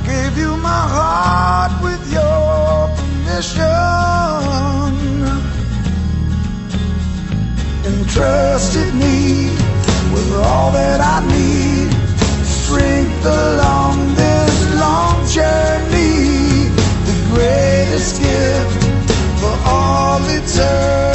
gave you my heart with your permission, entrusted me with all that I need, strength along this long journey, the greatest gift for all eternity.